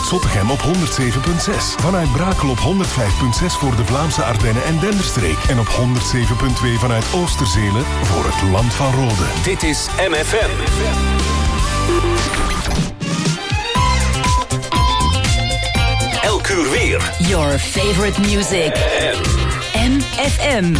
Zottegem op 107.6. Vanuit Brakel op 105.6 voor de Vlaamse Ardennen en Denderstreek. En op 107.2 vanuit Oosterzelen voor het Land van Rode. Dit is MFM. Elk uur weer. Your favorite music. MFM.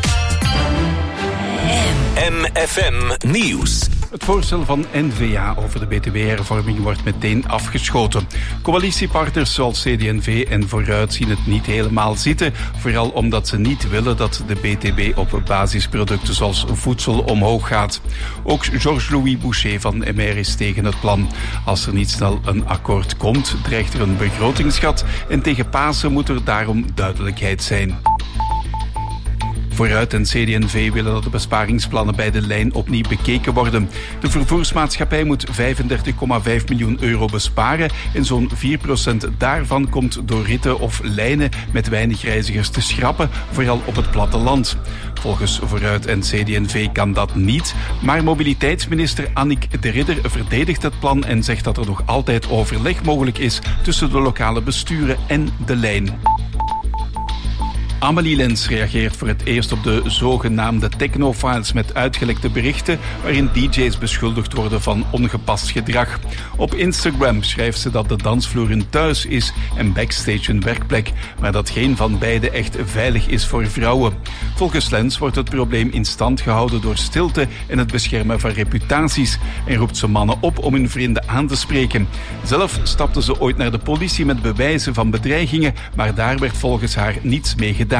MFM Nieuws. Het voorstel van N-VA over de BTW-hervorming wordt meteen afgeschoten. Coalitiepartners zoals CD&V en Vooruit zien het niet helemaal zitten, vooral omdat ze niet willen dat de BTW op basisproducten zoals voedsel omhoog gaat. Ook Georges-Louis Boucher van MR is tegen het plan. Als er niet snel een akkoord komt, dreigt er een begrotingsgat en tegen Pasen moet er daarom duidelijkheid zijn. Vooruit en CD&V willen dat de besparingsplannen bij de lijn opnieuw bekeken worden. De vervoersmaatschappij moet 35,5 miljoen euro besparen en zo'n 4% daarvan komt door ritten of lijnen met weinig reizigers te schrappen, vooral op het platteland. Volgens Vooruit en CD&V kan dat niet, maar mobiliteitsminister Annick de Ridder verdedigt het plan en zegt dat er nog altijd overleg mogelijk is tussen de lokale besturen en de lijn. Amélie Lens reageert voor het eerst op de zogenaamde technofiles met uitgelekte berichten waarin DJ's beschuldigd worden van ongepast gedrag. Op Instagram schrijft ze dat de dansvloer een thuis is en backstage een werkplek, maar dat geen van beide echt veilig is voor vrouwen. Volgens Lens wordt het probleem in stand gehouden door stilte en het beschermen van reputaties en roept ze mannen op om hun vrienden aan te spreken. Zelf stapte ze ooit naar de politie met bewijzen van bedreigingen, maar daar werd volgens haar niets mee gedaan.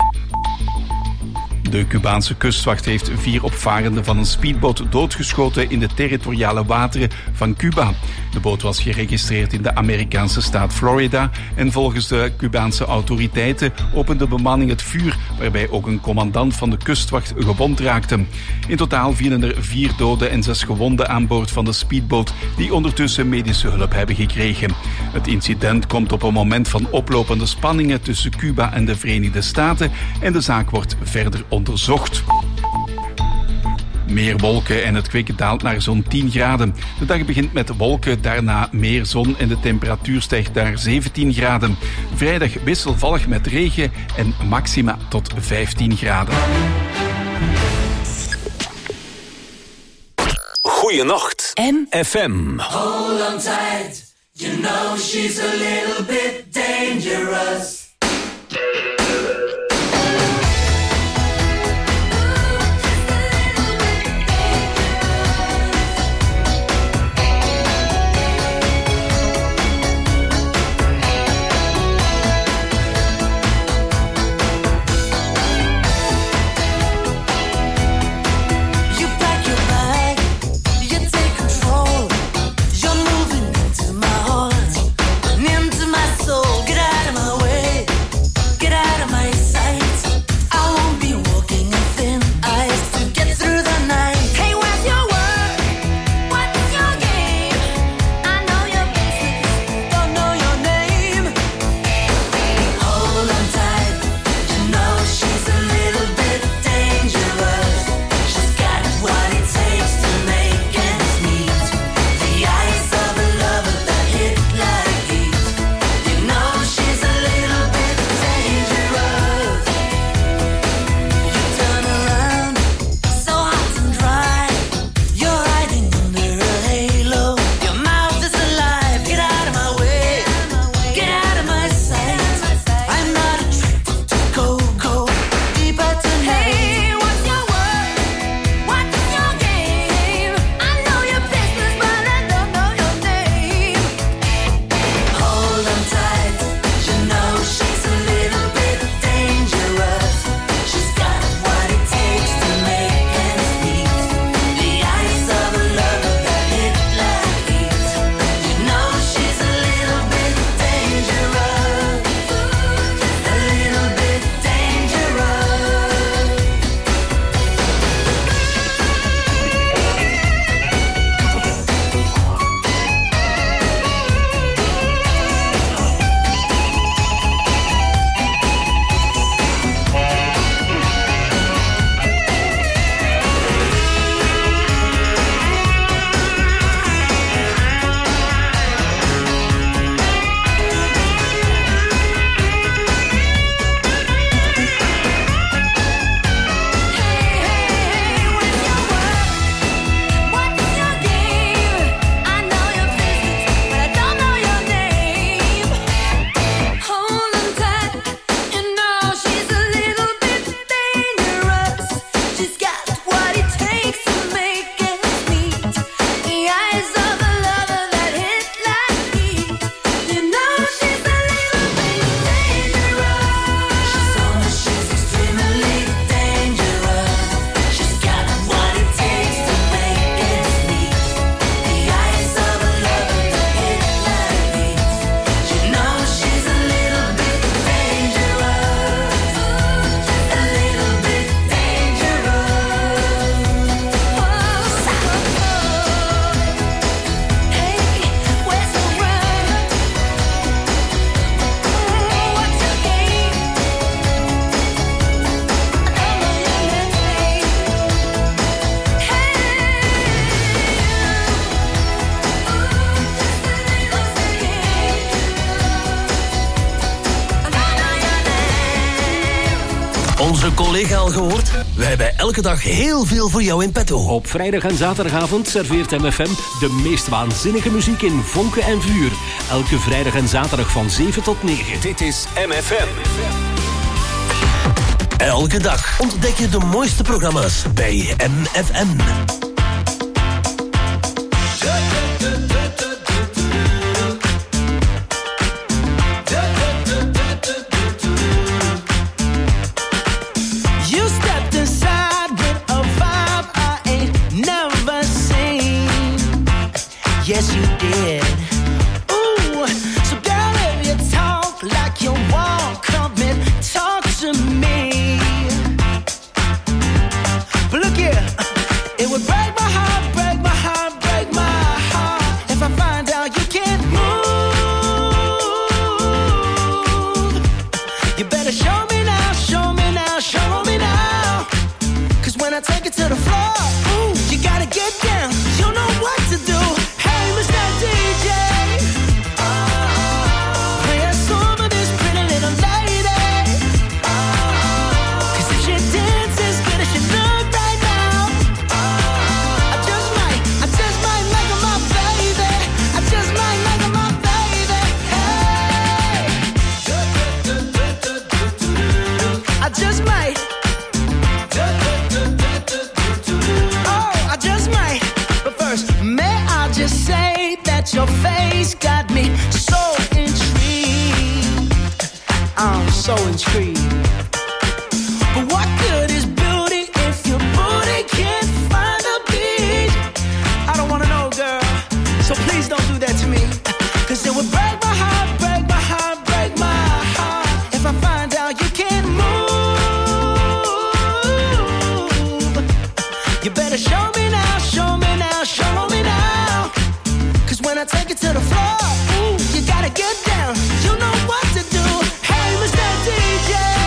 De Cubaanse kustwacht heeft 4 opvarenden van een speedboot doodgeschoten in de territoriale wateren van Cuba. De boot was geregistreerd in de Amerikaanse staat Florida en volgens de Cubaanse autoriteiten opende de bemanning het vuur, waarbij ook een commandant van de kustwacht gewond raakte. In totaal vielen er 4 doden en 6 gewonden aan boord van de speedboot, die ondertussen medische hulp hebben gekregen. Het incident komt op een moment van oplopende spanningen tussen Cuba en de Verenigde Staten en de zaak wordt verder onderzocht. Meer wolken en het kwik daalt naar zo'n 10 graden. De dag begint met wolken, daarna meer zon en de temperatuur stijgt naar 17 graden. Vrijdag wisselvallig met regen en maxima tot 15 graden. Goeienacht. FM. Hold on tight, you know she's a little bit dangerous. Into my soul, get out of my way. onze collega al gehoord? We hebben elke dag heel veel voor jou in petto. Op vrijdag en zaterdagavond serveert MFM de meest waanzinnige muziek in vonken en vuur. Elke vrijdag en zaterdag van 7 tot 9. Dit is MFM. Elke dag ontdek je de mooiste programma's bij MFM. Yes, you did. Ooh, so girl, if you talk like you walk, come and talk to me. But look here, it would break my heart, break my heart, break my heart if I find out you can't move. You better show me now, show me now, show me now. 'Cause when I take it to the floor, ooh, you gotta get down. You know what to do. DJ, play a song for this pretty little lady. 'Cause if she dances as good as she look right now, I just might make her my baby. I just might make her my baby. Hey, I just might. Oh, I just might. But first, may I just say that your face got me so intrigued. I'm so intrigued. But what good is beauty if your booty can't find a beat? I don't wanna know, girl, so please don't do that to me. 'Cause it would break my heart, break my heart, break my heart if I find out you can't move. You better show me now, show me now, show me now. 'Cause when I take it to the floor, ooh, you gotta get down. You know what to do. Hey, Mr. DJ.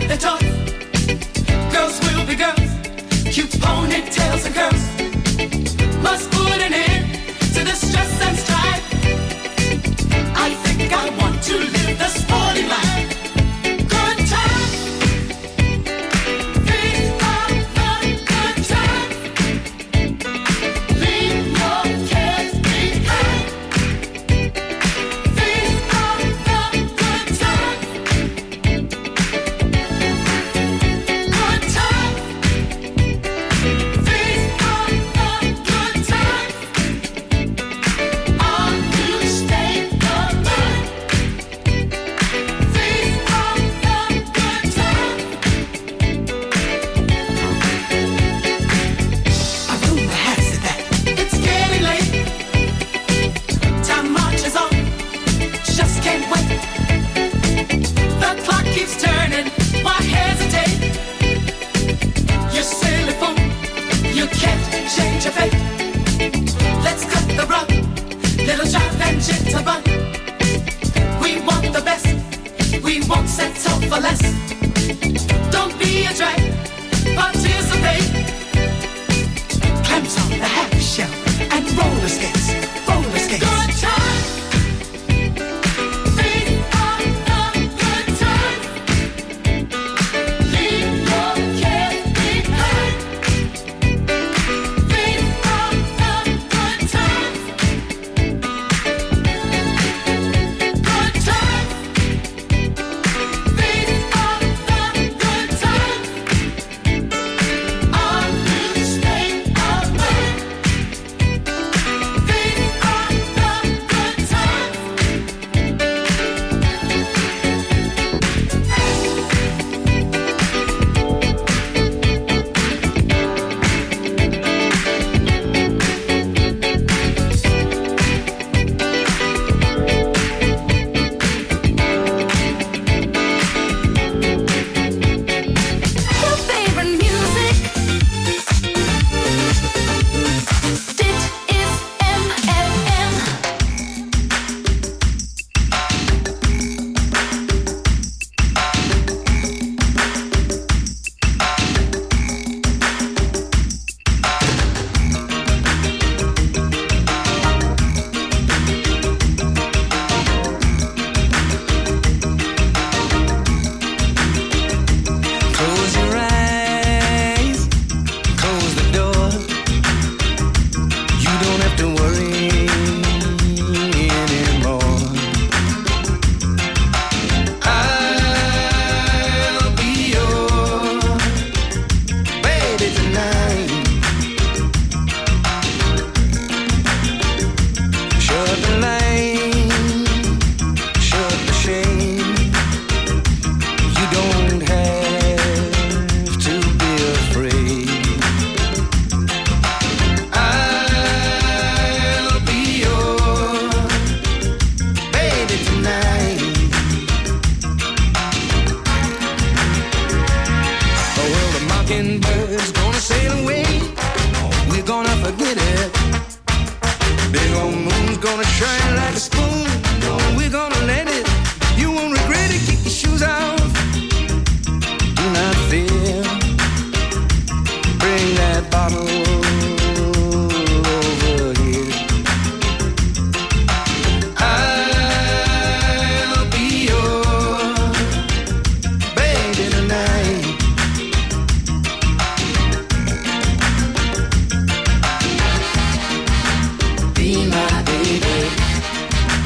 the tough. Girls will be girls, cute ponytails and curls. Must put an end to the stress and strife. I think I want to live the sporty life. Good time, these are the good times. Leave your cares behind. These are the good times. Good times. These are the good times. Are you staying alive? These are the good times. A rumor has it that it's getting late. Time marches on, just can't wait. The clock keeps turning, why hesitate? You silly fool, you can't change your fate. Let's cut the rug, little jive and jitterbug. We want the best, we won't settle for less. Don't be a drag, participate. Clams on the half shell and roller skates, roller skates. Good time. These are the good times. Leave your cares behind. These are the good times. Good times. These are the good times. Are you staying alive? These are the good times. Your favorite music. Dit is MFM. Close your eyes, close the door. You don't have to worry anymore. I'll be your baby tonight. Shut the light, shut the shade. You don't have to be afraid. I'll be your baby tonight. Oh, well, the mockingbird's gonna sail away. We're gonna forget it. Big old moon's gonna shine like a spoon. Oh, we're gonna let it. You won't regret it. Kick your shoes off. Do not fear. Bring that bottle over here. I'll be your baby tonight. Be my baby.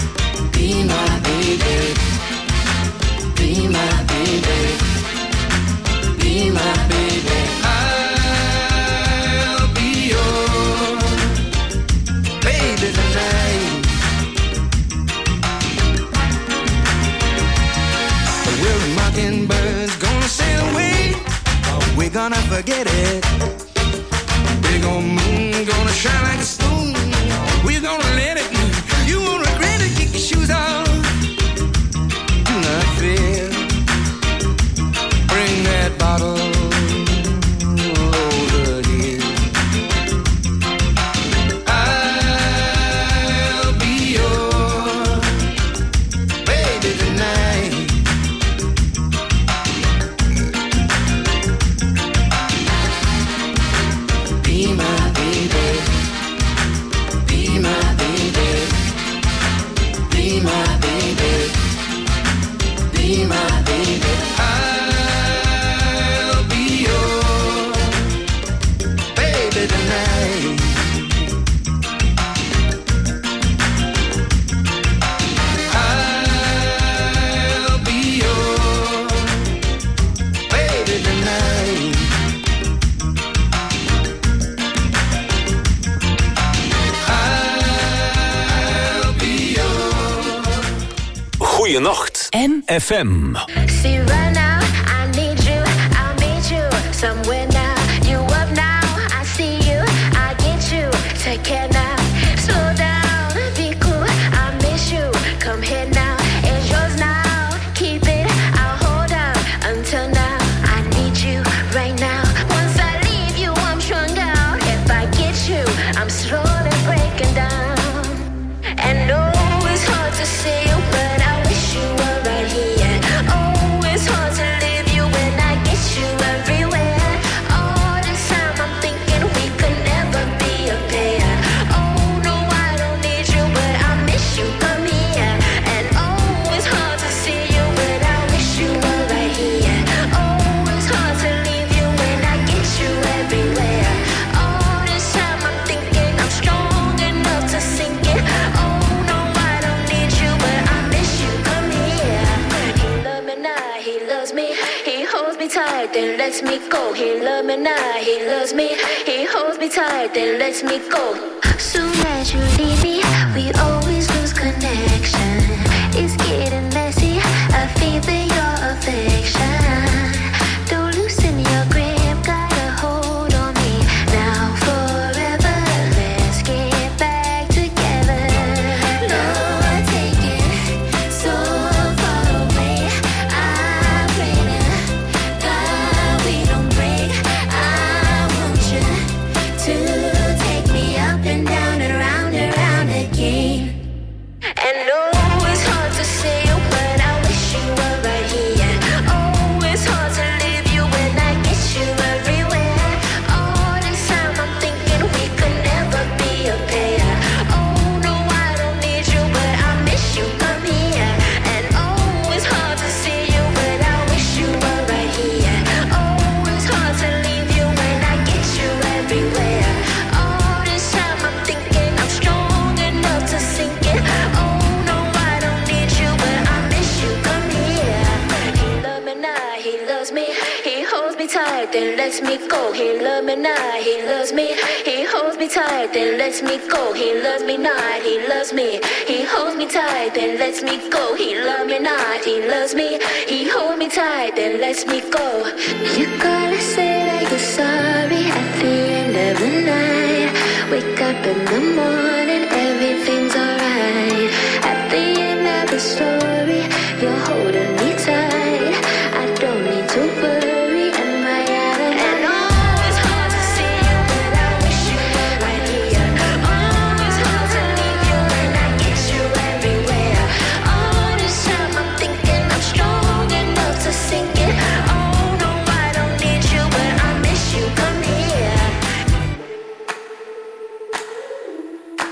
Goeienacht. FM. See right now, I need you, I'll meet you somewhere now. You up now, I see you, I get you. Take care now, slow down, be cool, I miss you. Come here now, it's yours now. Keep it, I'll hold on until now. I need you right now. Once I leave you, I'm strung out. If I get you, I'm slowly breaking down. And no, it's hard to see you, but I wish you were right here. Oh, it's hard to leave you when I get you everywhere. All this time I'm thinking we could never be a pair. Oh, no, I don't need you, but I miss you, come here. And oh, it's hard to see you, but I wish you were right here. Oh, it's hard to leave you when I get you everywhere. All this time I'm thinking I'm strong enough to sink it. Oh, no, I don't need you, but I miss you, come here. He love me now, he loves me. He holds me tight, then lets me go. He love me now, he loves me. He holds me tight, then lets me go. Soon as you leave me, we always lose connection. It's getting messy, I feel your affection. Don't loosen your grip, got a hold on me. Now forever, let's get back together. Lord, take it so far away. I pray to God we don't break. I want you to take me up and down and round again. And no, it's hard to see you, but I wish you were right here. Oh, it's hard to leave you when I get you everywhere. All this time I'm thinking we could never be a pair. Oh, no, I don't need you, but I miss you, come here. And oh, it's hard to see you, but I wish you were right here. Oh, it's hard to leave you when I get you everywhere. All this time I'm thinking I'm strong enough to sink it. Oh, no, I don't need you, but I miss you, come here. He love me now, he loves me. He holds me tight, then lets me go. He love me now, he loves me. He holds me tight, then lets me go. He loves me not, he loves me. He holds me tight, then lets me go. He love me not, he loves me. He holds me tight, then lets me go. You gotta say that you're sorry at the end of the night. Wake up in the morning, everything's alright. At the end of the story, you're holding me tight. I don't need to worry, am I out of and oh, it's hard to see you, but I wish you were right here. Oh, it's hard to leave you when I get you everywhere. All this time I'm thinking I'm strong enough to sink it. Oh, no, I don't need you, but I miss you, come here.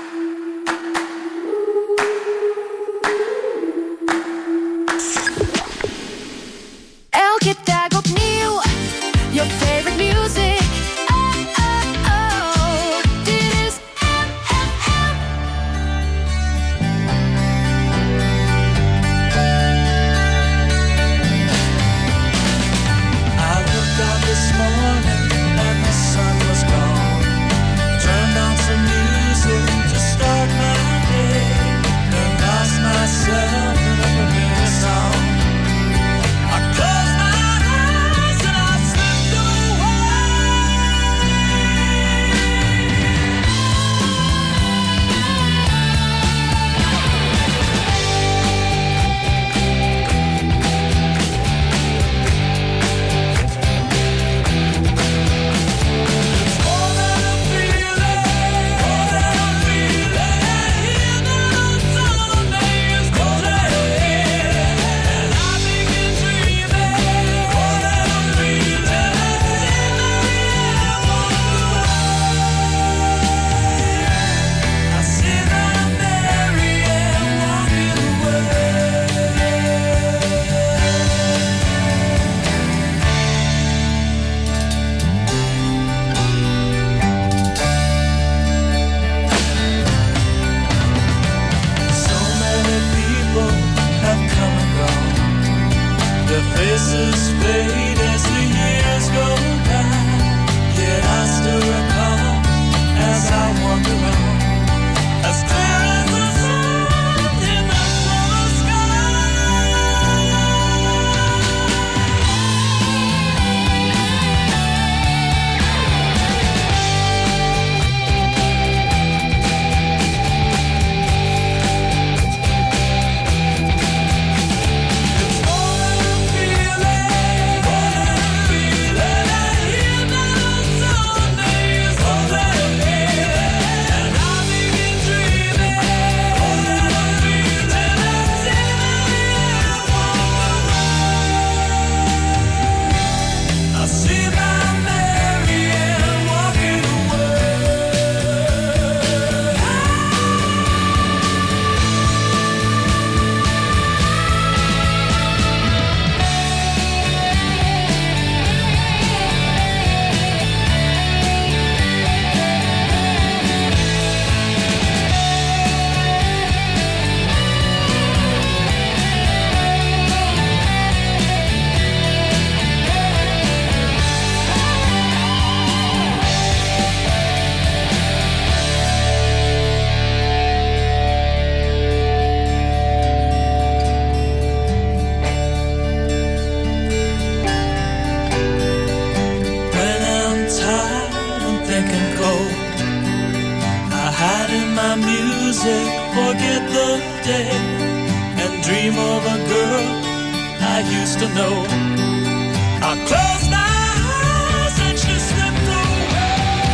my music, forget the day, and dream of a girl I used to know. I close my eyes and she slipped away.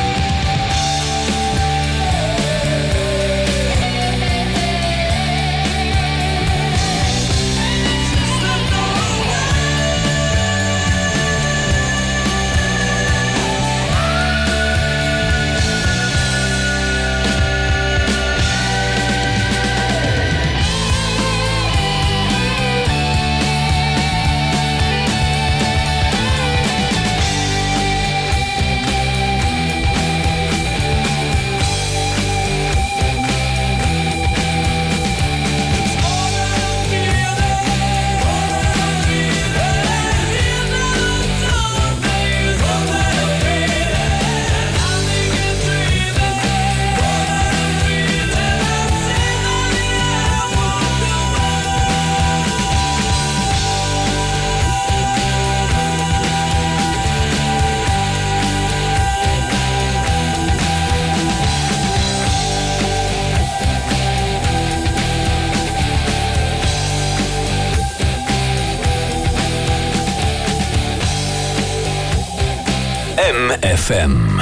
She slipped away. MFM.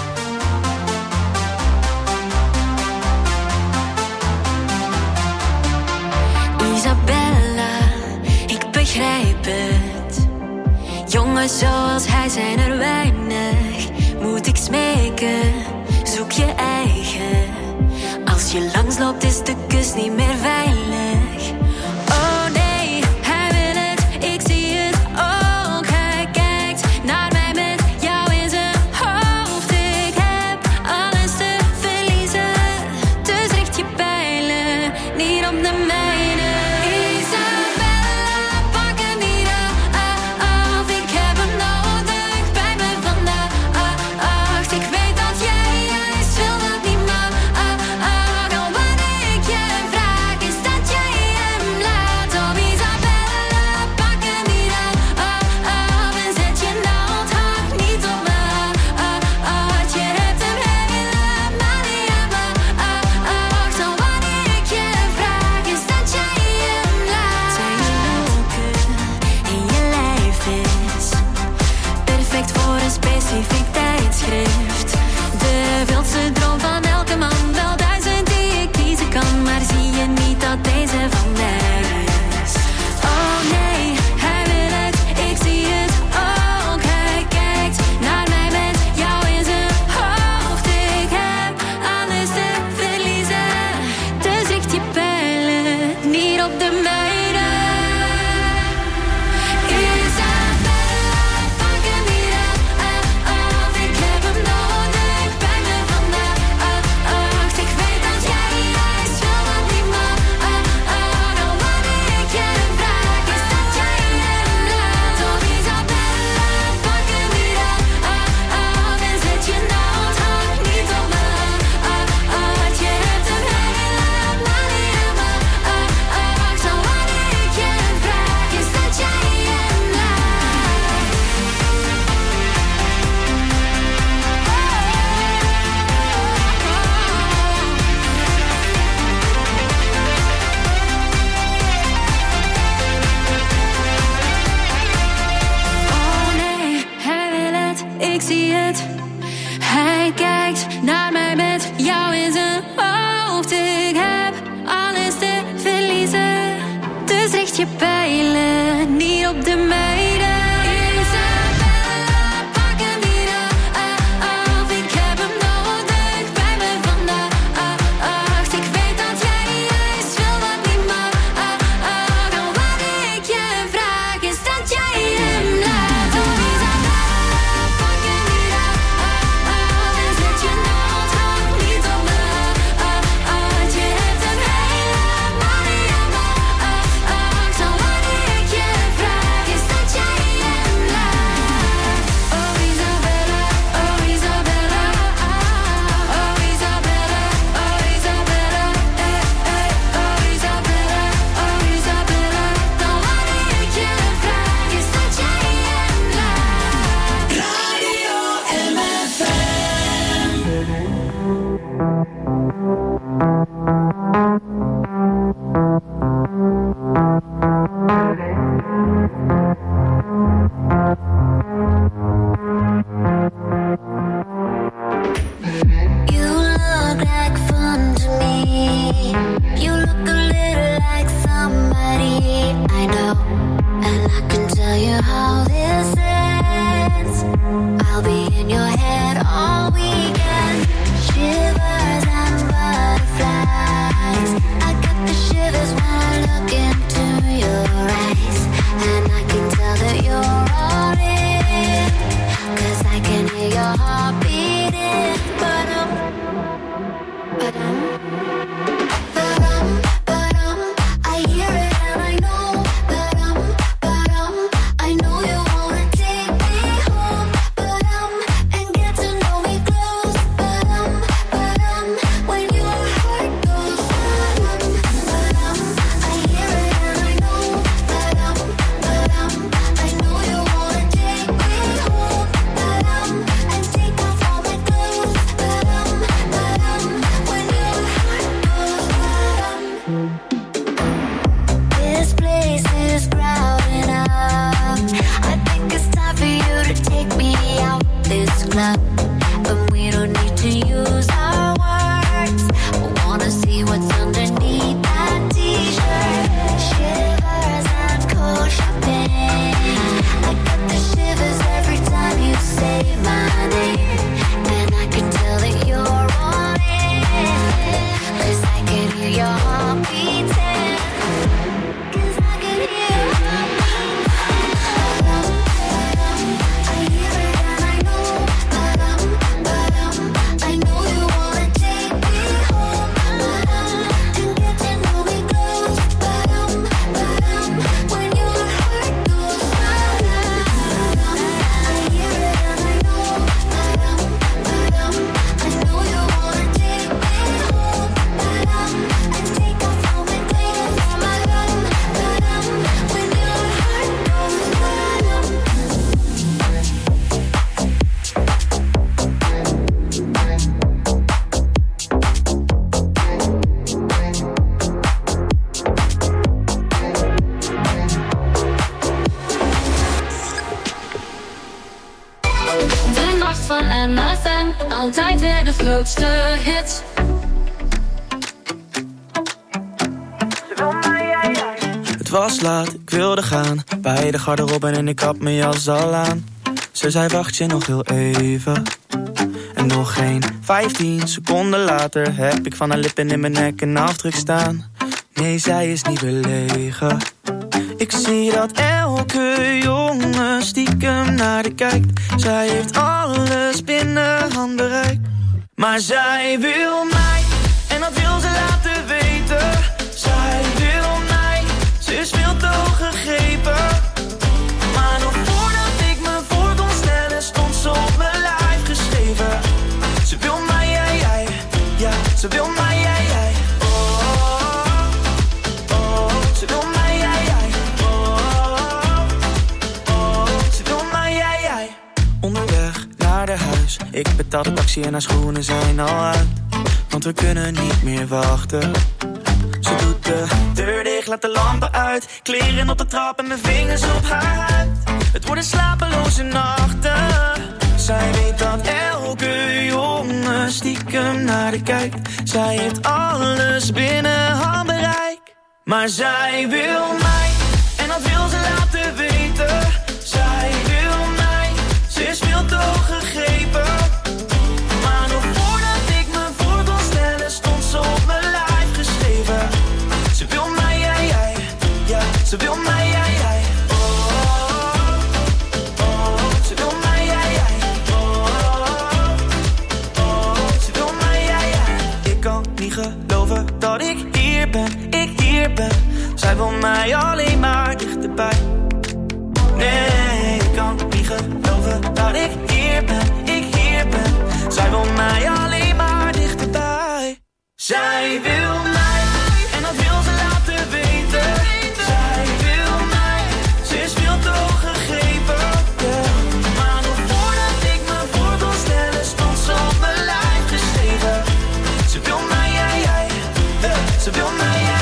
Isabella, ik begrijp het. Jongens zoals hij zijn er weinig. Moet ik smeken, zoek je eigen. Als je langsloopt is de kus niet meer veilig. Oh nee, hij wil het, ik zie het ook. Hij kijkt naar mij met jou in zijn hoofd. Ik heb alles te verliezen, dus richt je pijlen niet op de mijne. Isabella, pak hem niet af. Ik heb hem nodig bij me vandaag. Ik weet dat jij wil dat niet mag. Al wat ik je vraag is dat altijd weer de grootste hits. Het was laat, ik wilde gaan. Bij de garderobe en ik had mijn jas al aan. Ze zei wacht je nog heel even. En nog geen 15 seconden later heb ik van haar lippen in mijn nek een afdruk staan. Nee, zij is niet belegen. Ik zie dat elke jongen stiekem naar de kijkt. Zij heeft alles binnen handbereik. Maar zij wil mij, en dat wil ze laten weten. Zij wil mij, ze is veel te hoog gegrepen. Maar nog voordat ik me voor kon stellen, stond ze op mijn lijf geschreven. Ze wil mij, jij, ja, ze wil mij, jij. Ze wil mij, jij. Ze wil mij, jij. Onderweg naar de huis. Ik betaal de taxi en haar schoenen zijn al uit. Want we kunnen niet meer wachten. Ze doet de deur dicht, laat de lampen uit. Kleren op de trap en mijn vingers op haar huid. Het worden slapeloze nachten. Zij weet dat elke jongen stiekem naar de kijkt. Zij heeft alles binnen handbereik. Maar zij wil mij, en dat wil ze laten weten. Zij wil mij, ze is veel te hoog gegrepen. Maar nog voordat ik me voor kon stellen, stond ze op mijn lijf geschreven. Ze wil mij, jij, ja, ze wil mij, jij. Ze wil mij, jij. Ze wil mij, jij. Ik kan niet geloven dat ik hier ben. Zij wil mij alleen maar dichterbij. Nee, ik kan niet geloven dat ik hier ben. Zij wil mij alleen maar dichterbij. Zij wil mij, en dat wil ze laten weten. Zij wil mij, ze is veel te hoog gegrepen. Yeah. Maar nog voordat ik me voor kon stellen, stond ze op mijn lijf geschreven. Ze wil mij, jij. Ze wil mij, jij.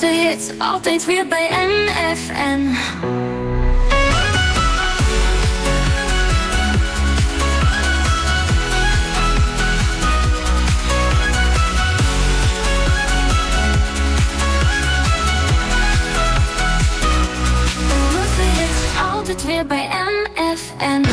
grootste hits, altijd weer bij NFM. Grootste hits, altijd weer bij NFM.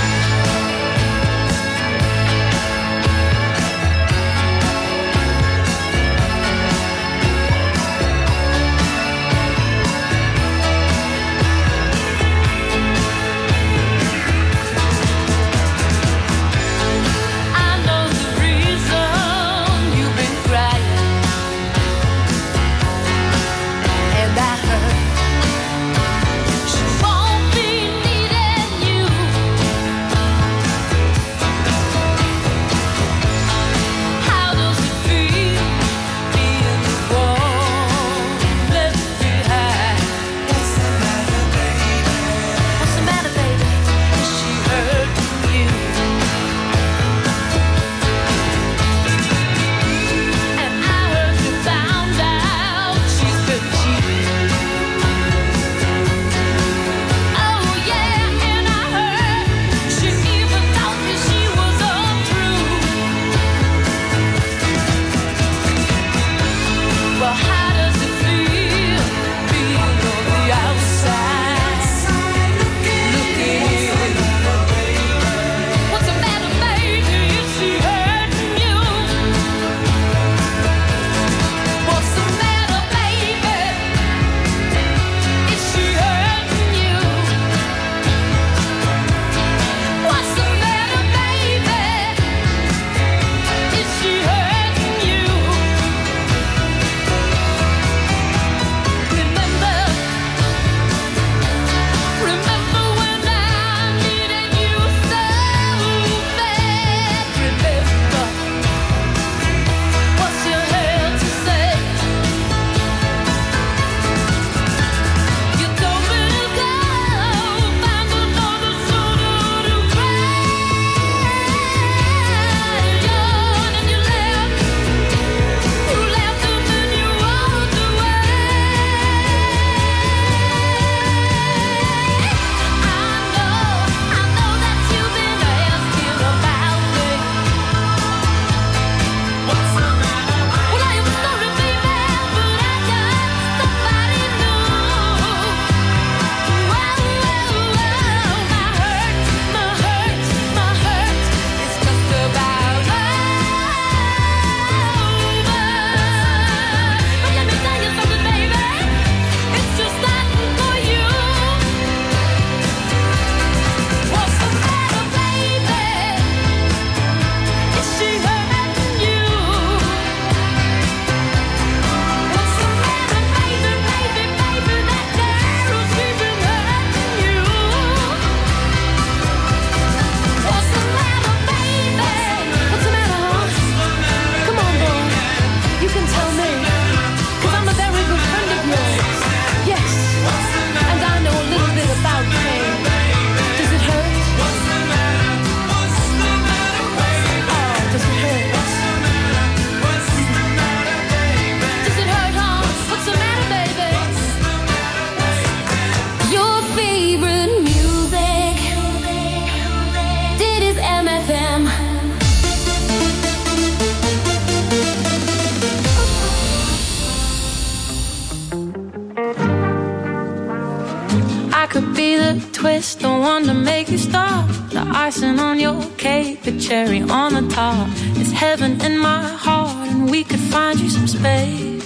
twist, the one to make you stop. The icing on your cake, the cherry on the top. It's heaven in my heart, and we could find you some space.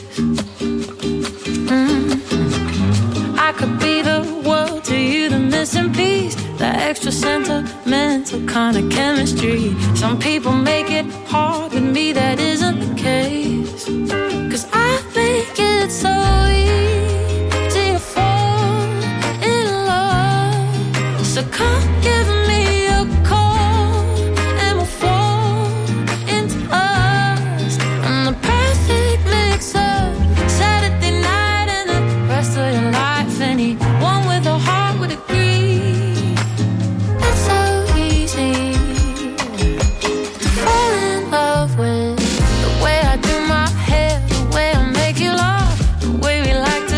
I could be the world to you, the missing piece, the extra sentimental kind of chemistry. Some people make it hard, with me that isn't the case. 'Cause I make it so easy to fall in love. So come give me a call and we'll fall into us. And the perfect mix of Saturday night and the rest of your life. Anyone with a heart would agree. It's so easy to fall in love with the way I do my hair, the way I make you laugh, the way we like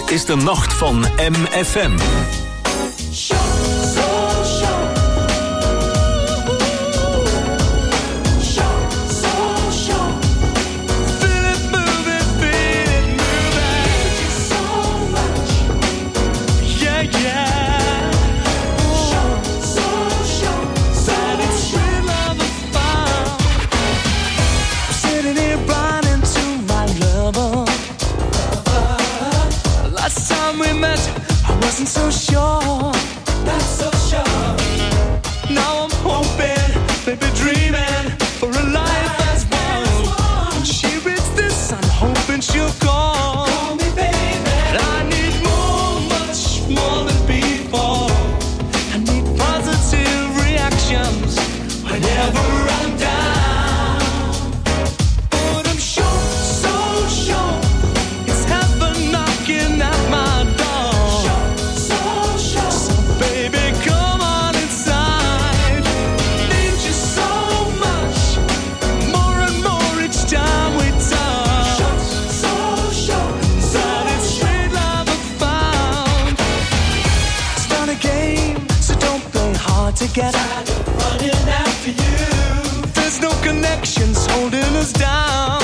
is de nacht van MFM. So sure, not so sure. Now I'm hoping, maybe dreaming for a life as one. When she reads this, I'm hoping she'll call me baby. I need more, much more than before. I need positive reactions whenever I'm down. But I'm sure, so sure, it's heaven knocking at my door. Get running after you. There's no connections holding us down.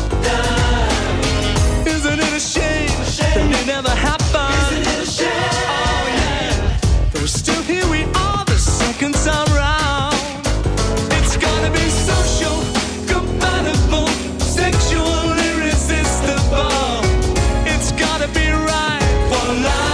Isn't it a shame that it never happened? Isn't it a shame? Oh yeah. Though still here we are the second time round. It's gotta be social, compatible, sexual, irresistible. It's gotta be right for life.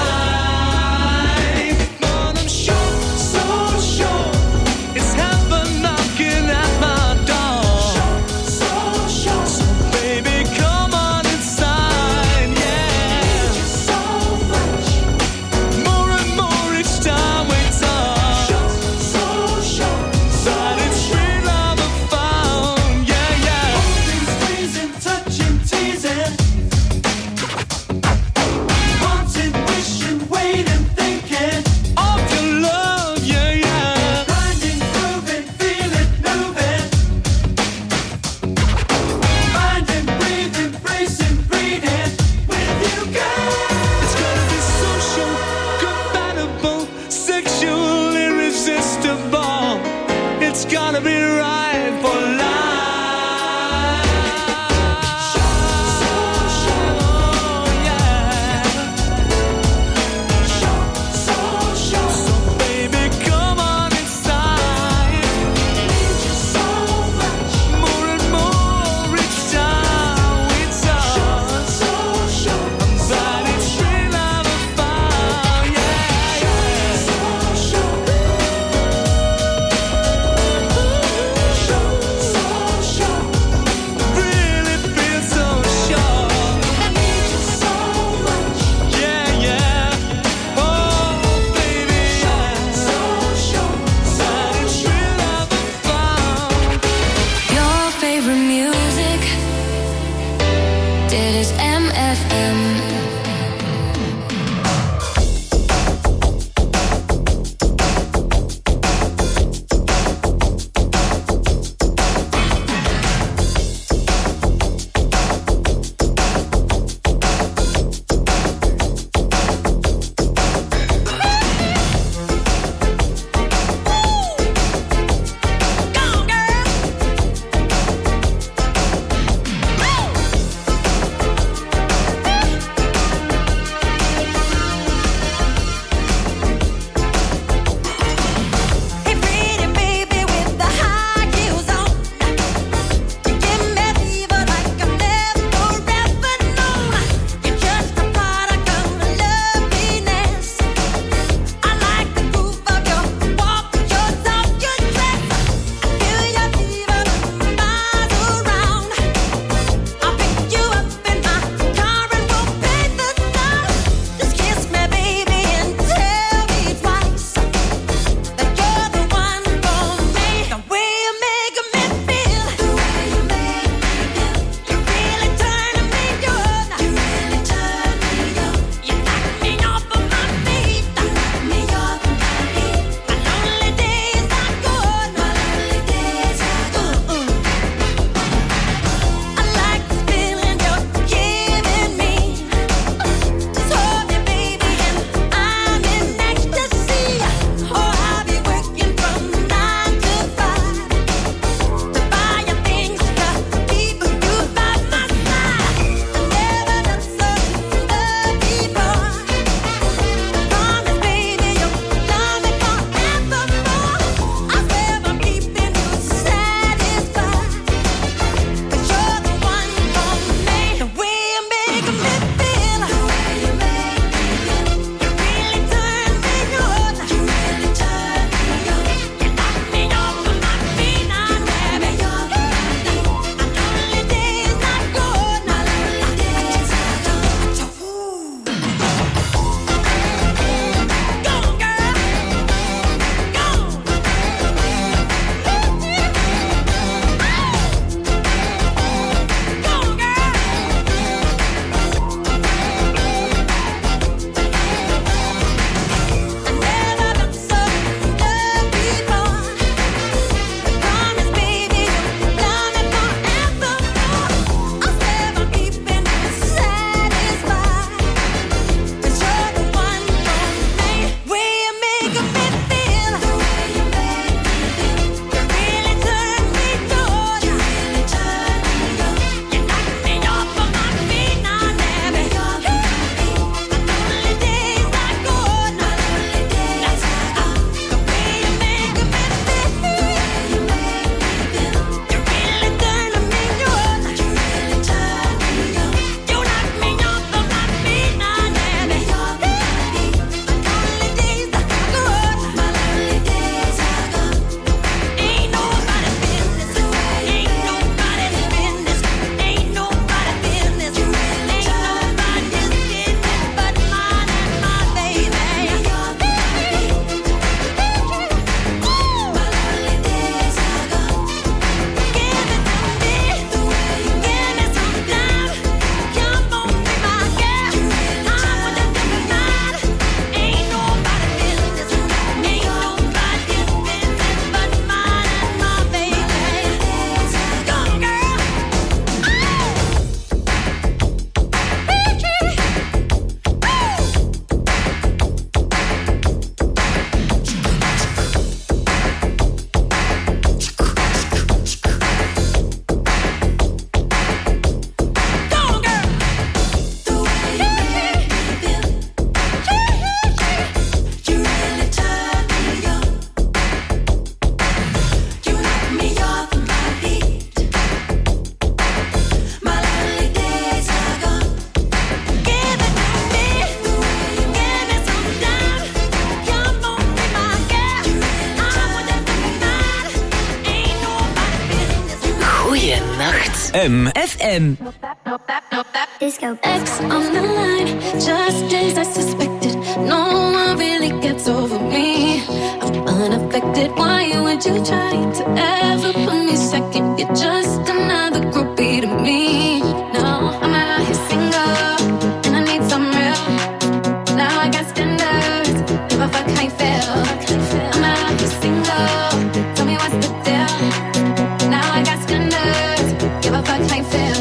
M.FM. Disco X on the line, just as I suspected. No one really gets over me. I'm unaffected. Why would you try to ever put me second? You're just another groupie to me. No, I'm out here single, and I need some real. Now I got standards. Give a fuck how you feel. I'm out here single. Tell me what's the deal. Now I got standards. Give a fuck how you feel.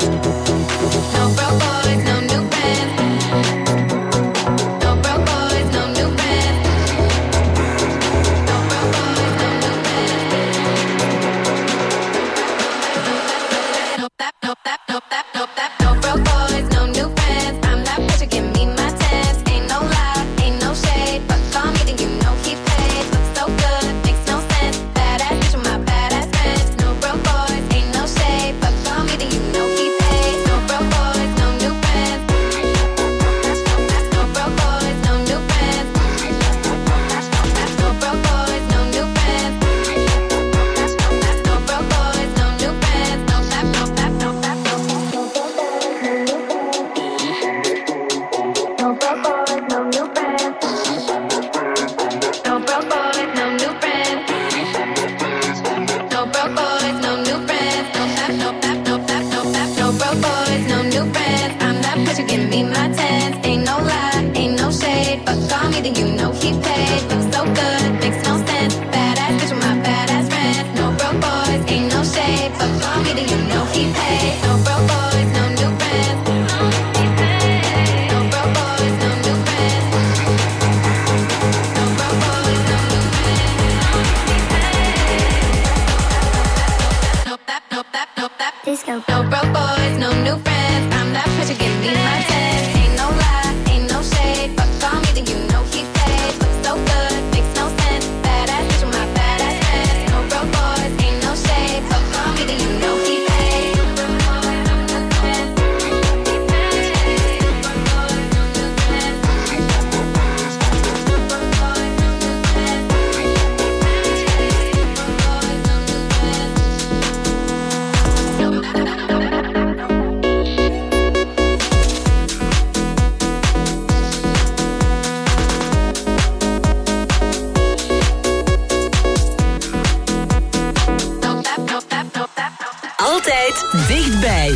Altijd dichtbij.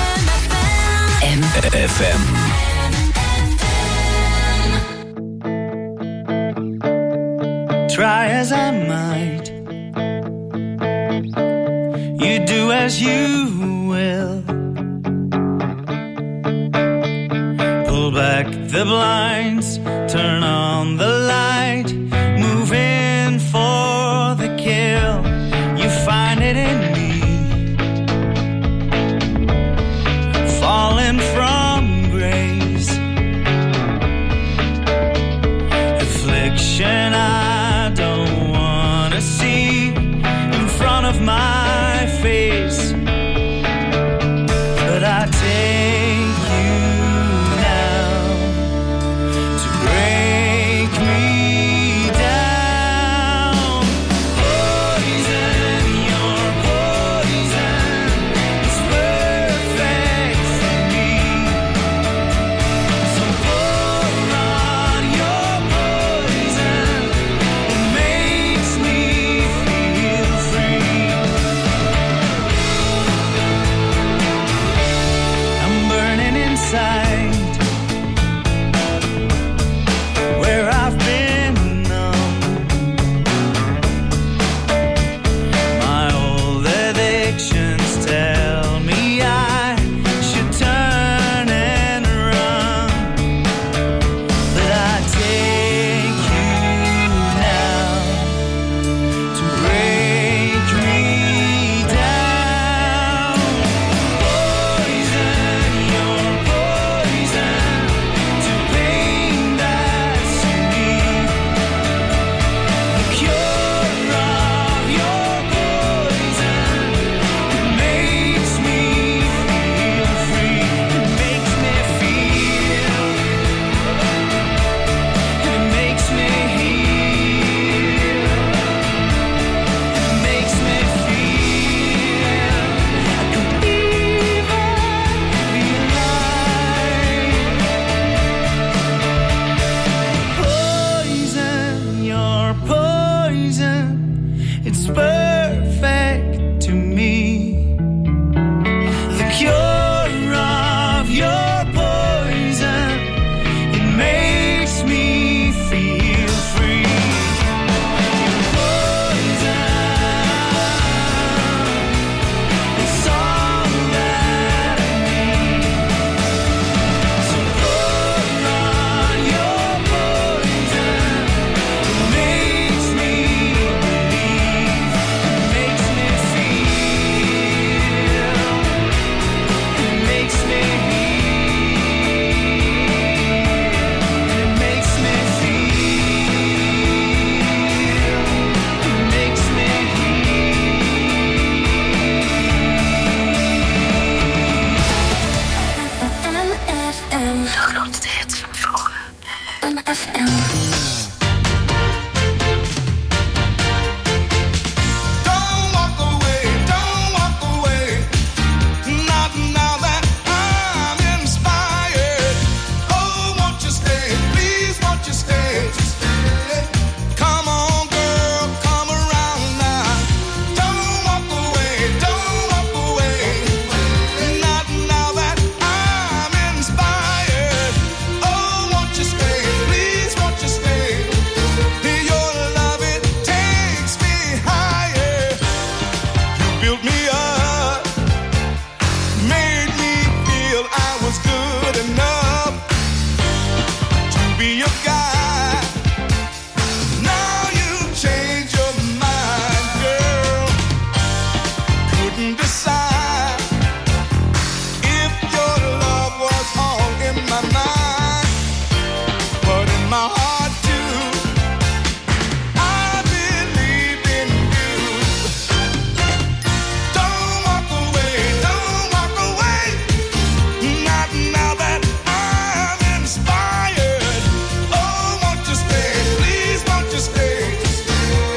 M.FM. Try as I might, you do as you will. Pull back the blinds, turn on the light, move in for the kill. You find it in me, falling from grace, affliction I don't wanna see in front of my face, but I take you now to break me. poison. It's perfect to me.